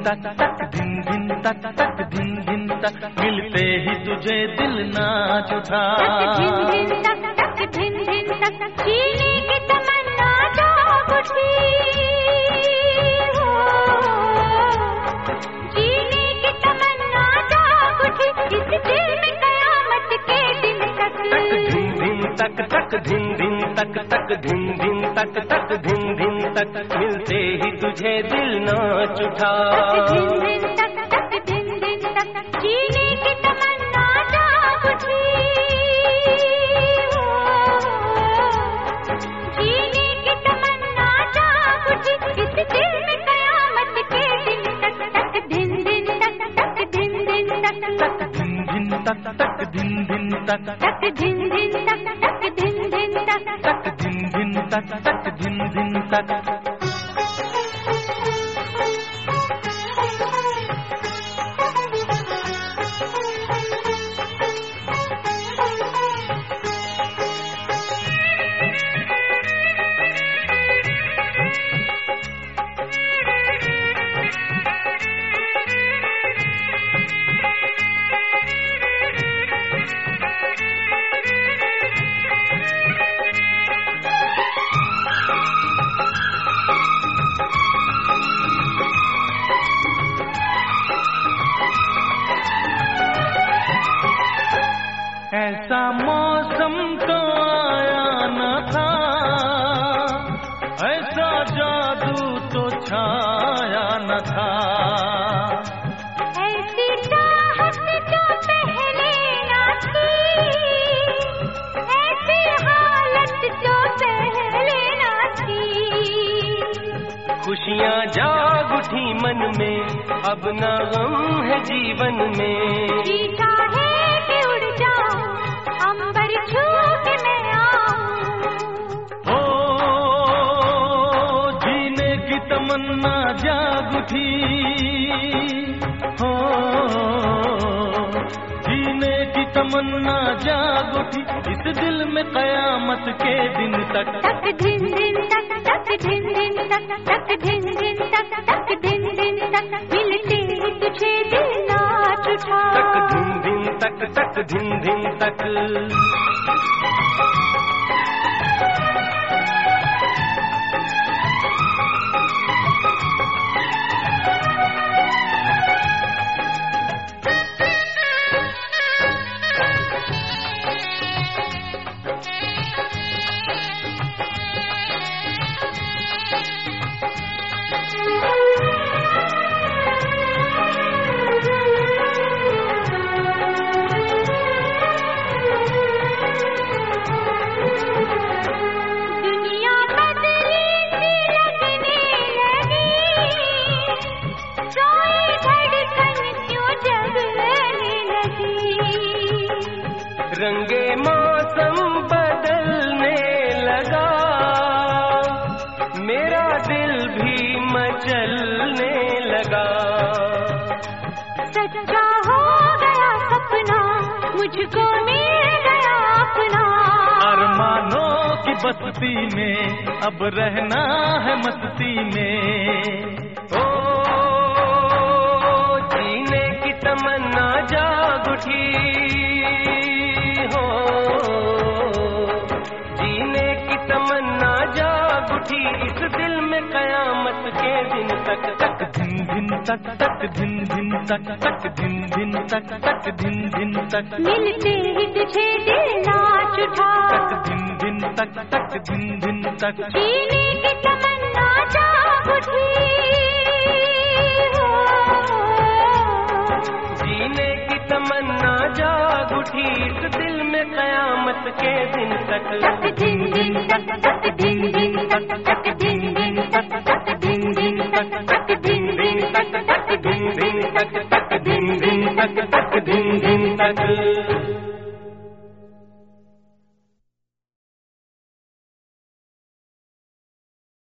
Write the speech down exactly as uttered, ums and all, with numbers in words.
तक तक धिन धिन तक तक धिन धिन तक मिलते ही तुझे दिल नाच उठा। धिन धिन तक तक धिन धिन तक जीने की तमन्ना जाग उठी। जीने की तमन्ना जाग उठी इस दिल में कयामत के दिन तक। तक तक धिन धिन तक तक धिन धिन तक तक धिन धिन तक मिलते ही तुझे दिल नाच उठा। धिन धिन तक तक धिन धिन तक जीने की तमन्ना जाग उठी। जीने की तमन्ना जाग उठी इस दिल में कयामत के दिन तक। तक धिन धिन तक तक धिन धिन तक तक धिन धिन तक तक धिन धिन तक तक धिन धिन तक तक धिन धिन तक तक धिन धिन तक तक धिन धिन तक। ऐसा मौसम तो आया न था, ऐसा जादू तो छाया न था। ऐसी चाहत जो पहले न थी, ऐसी हालत जो पहले न थी। खुशियाँ जाग उठी मन में, अब न गम है जीवन में। जीता है कि उड़ जाऊं, अंबर छू के मैं आऊं। हो जीने की तमन्ना जाग उठी। हो जीने की तमन्ना जाग उठी इस दिल में कयामत के दिन तक। तक धिन धिन तक तक धिन धिन तक तक धिन धिन तक तक धिन धिन तक मिलते ही तुझे दिल नाच उठा। तक धिन धिन तक तक धिन धिन तक। रंगे मौसम बदलने लगा, मेरा दिल भी मचलने लगा। सच्चा हो गया सपना, मुझको मिल गया अपना। अरमानों की बस्ती में अब रहना है मस्ती में। ओ जीने की तमन्ना जाग उठी। इस दिल में कयामत के दिन तक। तक धिन धिन तक तक धिन धिन तक तक धिन धिन तक तक धिन धिन तक मिलते ही तुझे दिल नाच उठा। तक धिन धिन तक तक धिन धिन तक जीने की तमन्ना जाग उठी। जीने की तमन्ना जाग उठी इस दिल में कयामत के दिन तक। तक धिन धिन तक तक धिन धिन तक तक धिन धिन तक तक धिन धिन तक तक धिन धिन तक तक धिन धिन तक तक धिन धिन तक तक धिन धिन तक।